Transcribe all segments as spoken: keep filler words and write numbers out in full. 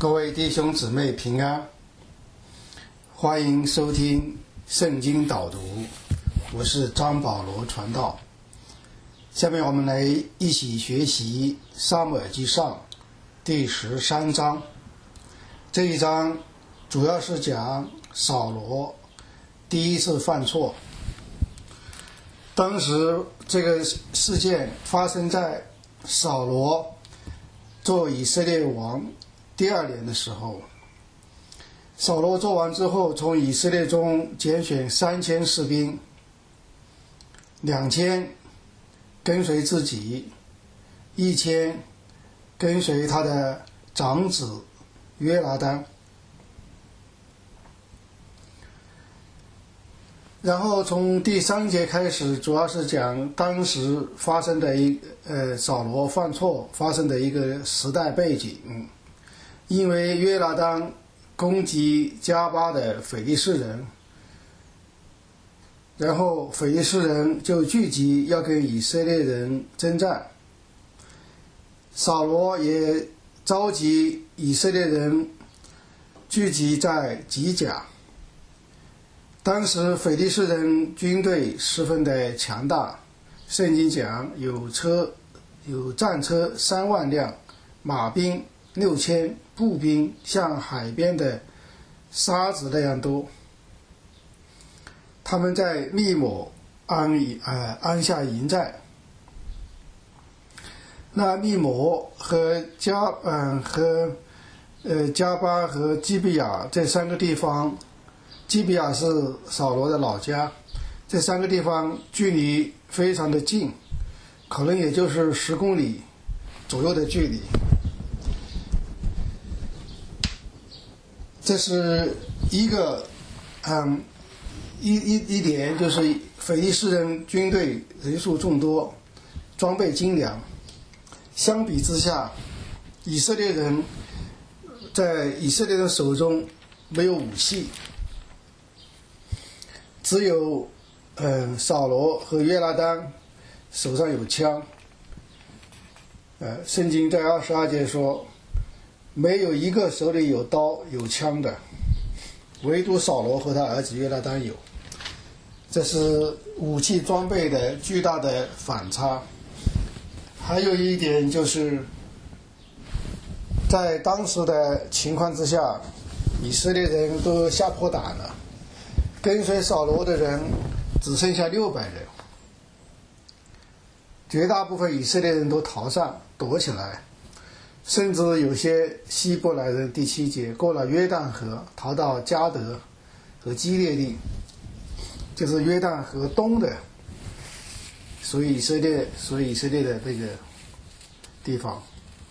各位弟兄姊妹平安，欢迎收听圣经导读，我是张保罗传道。下面我们来一起学习撒母耳记上第十三章。这一章主要是讲扫罗第一次犯错。当时这个事件发生在扫罗做以色列王第二年的时候。扫罗做完之后，从以色列中拣选三千士兵，两千跟随自己，一千跟随他的长子约拿单。然后从第三节开始，主要是讲当时发生的一呃扫罗犯错发生的一个时代背景。嗯，因为约拿单攻击加巴的非利士人，然后非利士人就聚集要跟以色列人征战。扫罗也召集以色列人聚集在吉甲。当时非利士人军队十分的强大，圣经讲有车有战车三万辆，马兵六千，步兵像海边的沙子那样多。他们在密抹安呃安下营寨。那密抹和加嗯、呃、和呃加巴和基比亚这三个地方，基比亚是扫罗的老家，这三个地方距离非常的近，可能也就是十公里左右的距离。这是一个嗯一一一点，就是非利士人军队人数众多，装备精良。相比之下，以色列人在以色列人手中没有武器，只有嗯扫罗和约拿单手上有枪。呃，圣经在二十二节说，没有一个手里有刀有枪的，唯独扫罗和他儿子约拿单有。这是武器装备的巨大的反差。还有一点就是，在当时的情况之下，以色列人都吓破胆了，跟随扫罗的人只剩下六百人，绝大部分以色列人都逃散躲起来，甚至有些希伯来人，第七节过了约旦河，逃到加德和基列地，就是约旦河东的属于以色列属于以色列的这个地方。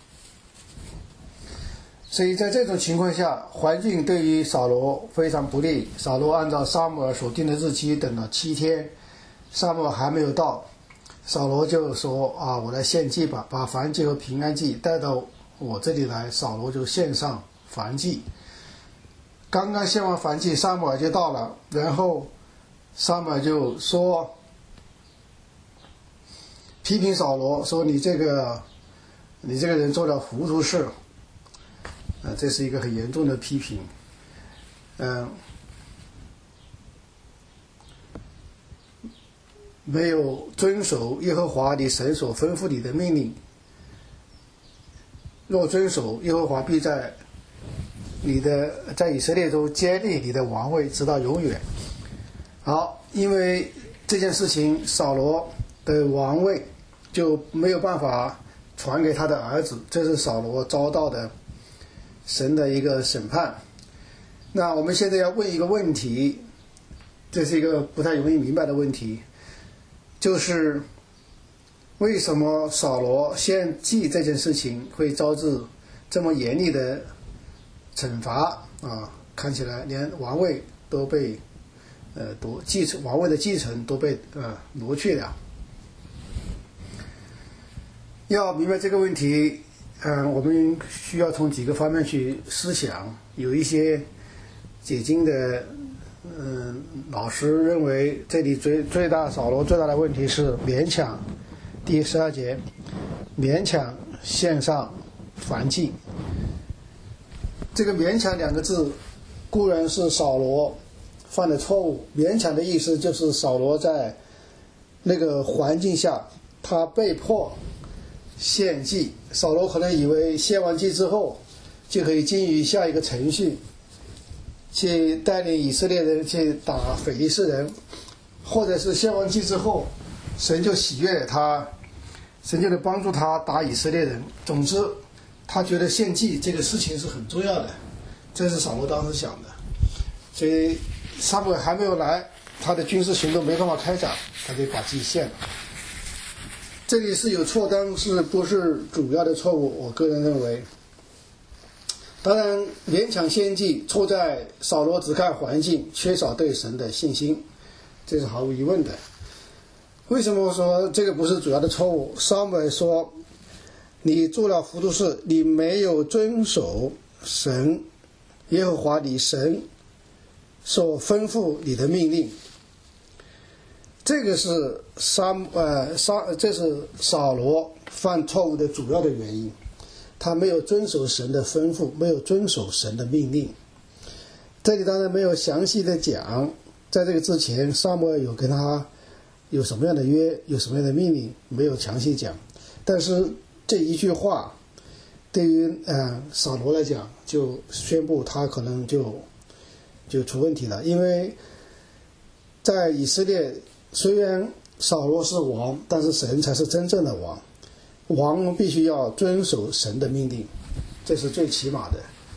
所以在这种情况下，环境对于扫罗非常不利。扫罗按照撒母耳所定的日期等了七天，撒母耳还没有到，扫罗就说啊，我来献祭吧，把燔祭和平安祭带到我这里来。扫罗就献上燔祭。刚刚献完燔祭，撒母耳就到了，然后撒母耳就说，批评扫罗说，你这个你这个人做了糊涂事。呃，这是一个很严重的批评。嗯、呃，没有遵守耶和华你神所吩咐你的命令，若遵守，耶和华必在你的在以色列中坚立你的王位，直到永远。好，因为这件事情，扫罗的王位就没有办法传给他的儿子，这是扫罗遭到的神的一个审判。那我们现在要问一个问题，这是一个不太容易明白的问题，就是为什么扫罗献祭这件事情会招致这么严厉的惩罚啊？看起来连王位都被呃夺继承王位的继承都被呃挪去了。要明白这个问题，嗯、呃，我们需要从几个方面去思想。有一些解经的嗯、呃、老师认为，这里最最大扫罗最大的问题是勉强，第十二节勉强献上燔祭。 这个勉强两个字固然是扫罗犯的错误，勉强的意思就是扫罗在那个环境下他被迫献祭，扫罗可能以为献完祭之后就可以进入下一个程序，去带领以色列人去打非利士人，或者是献完祭之后神就喜悦他，神就能帮助他打以色列人。总之他觉得献祭这个事情是很重要的，这是扫罗当时想的。所以撒母耳还没有来，他的军事行动没办法开展，他就把祭献了。这里是有错，但是不是主要的错误，我个人认为。当然勉强献祭错在扫罗只看环境，缺少对神的信心，这是毫无疑问的。为什么说这个不是主要的错误？撒母耳说你做了糊涂事，你没有遵守神耶和华你神所吩咐你的命令。这个是撒呃撒这是扫罗犯错误的主要的原因，他没有遵守神的吩咐，没有遵守神的命令。这里当然没有详细的讲，在这个之前撒母耳有跟他有什么样的约，有什么样的命令，没有详细讲。但是这一句话对于呃扫罗来讲，就宣布他可能就就出问题了。因为在以色列虽然扫罗是王，但是神才是真正的王，王必须要遵守神的命令，这是最起码的。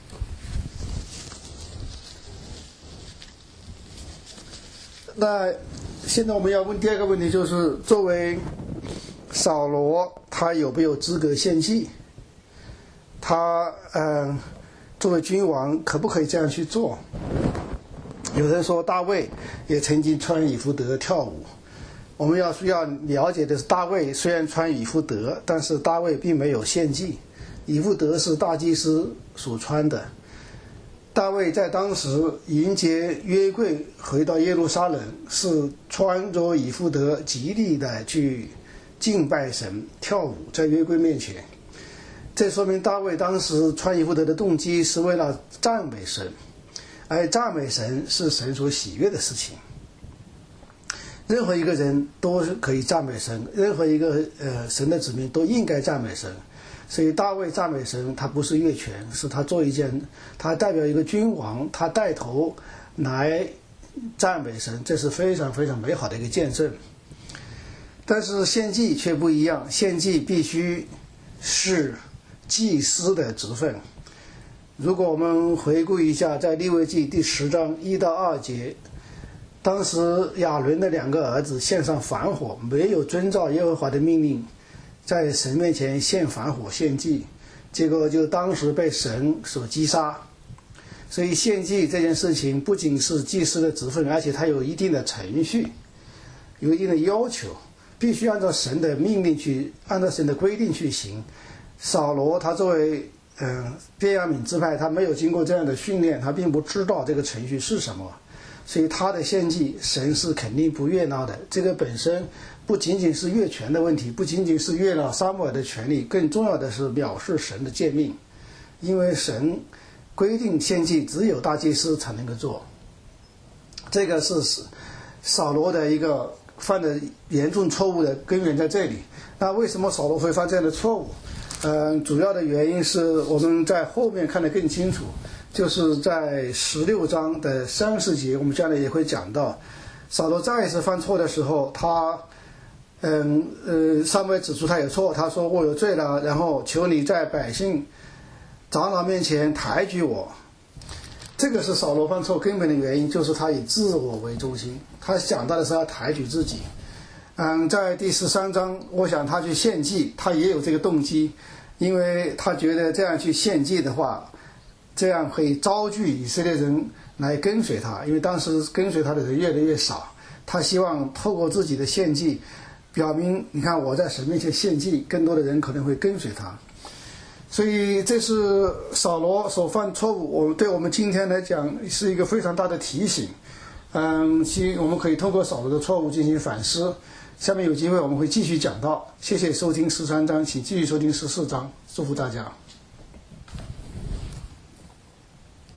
那现在我们要问第二个问题，就是作为扫罗他有没有资格献祭？他嗯、呃，作为君王可不可以这样去做？有人说大卫也曾经穿以弗得跳舞。我们要需要了解的是，大卫虽然穿以弗得，但是大卫并没有献祭，以弗得是大祭司所穿的。大卫在当时迎接约柜回到耶路撒冷，是穿着以弗得极力的去敬拜神，跳舞在约柜面前。这说明大卫当时穿以弗得的动机是为了赞美神，而赞美神是神所喜悦的事情。任何一个人都可以赞美神，任何一个呃神的子民都应该赞美神。所以大卫赞美神，他不是越权，是他做一件，他代表一个君王，他带头来赞美神，这是非常非常美好的一个见证。但是献祭却不一样，献祭必须是祭司的职分。如果我们回顾一下，在利未记第十章一到二节，当时亚伦的两个儿子献上燔火，没有遵照耶和华的命令，在神面前献燔火献祭，结果就当时被神所击杀。所以献祭这件事情不仅是祭司的职分，而且它有一定的程序，有一定的要求，必须按照神的命令去，按照神的规定去行。扫罗他作为嗯便雅悯支派，他没有经过这样的训练，他并不知道这个程序是什么，所以他的献祭神是肯定不悦纳的。这个本身不仅仅是越权的问题，不仅仅是越了撒母耳的权利，更重要的是藐视神的诫命。因为神规定献祭只有大祭司才能够做，这个是扫罗的一个犯的严重错误的根源在这里。那为什么扫罗会犯这样的错误？嗯，主要的原因是我们在后面看得更清楚，就是在十六章的三十节，我们将来也会讲到，扫罗再一次犯错的时候，他嗯呃，撒母耳指出他有错，他说我有罪了，然后求你在百姓长老面前抬举我。这个是扫罗犯错根本的原因，就是他以自我为中心，他想到的是要抬举自己。嗯，在第十三章，我想他去献祭，他也有这个动机，因为他觉得这样去献祭的话，这样可以招聚以色列人来跟随他，因为当时跟随他的人越来越少，他希望透过自己的献祭表明，你看我在神面前献祭，更多的人可能会跟随他。所以这是扫罗所犯错误，我对我们今天来讲是一个非常大的提醒。嗯，其我们可以通过扫罗的错误进行反思。下面有机会我们会继续讲到。谢谢收听十三章，请继续收听十四章。祝福大家。